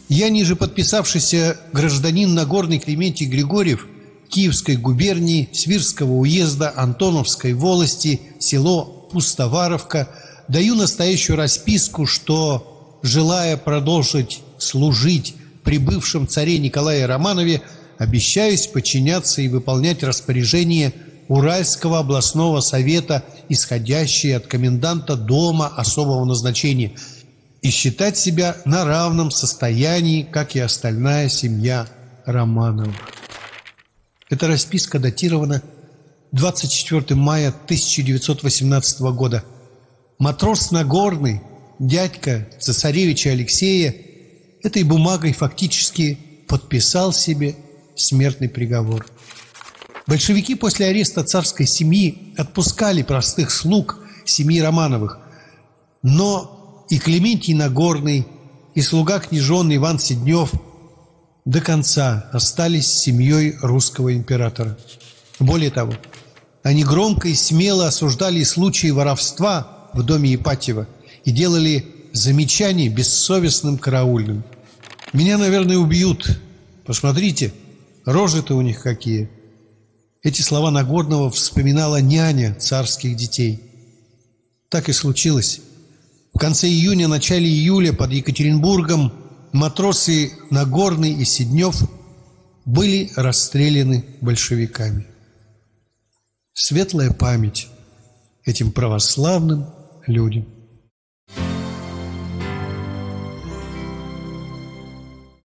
Я, ниже подписавшийся гражданин Нагорный Климентий Григорьев, Киевской губернии, Свирского уезда, Антоновской волости, село Пустоваровка, даю настоящую расписку, что, желая продолжить служить при бывшем царе Николае Романове, обещаюсь подчиняться и выполнять распоряжения Уральского областного совета, исходящие от коменданта дома особого назначения, и считать себя на равном состоянии, как и остальная семья Романовых. Эта расписка датирована 24 мая 1918 года. Матрос Нагорный, дядька цесаревича Алексея, этой бумагой фактически подписал себе смертный приговор. Большевики после ареста царской семьи отпускали простых слуг семьи Романовых, но и Климентий Нагорный, и слуга княжон Иван Сиднев до конца остались семьей русского императора. Более того, они громко и смело осуждали случаи воровства в доме Ипатьева и делали замечания бессовестным караульным. «Меня, наверное, убьют. Посмотрите, рожи-то у них какие». Эти слова Нагорного вспоминала няня царских детей. Так и случилось. В конце июня, начале июля под Екатеринбургом матросы Нагорный и Сиднев были расстреляны большевиками. Светлая память этим православным людям.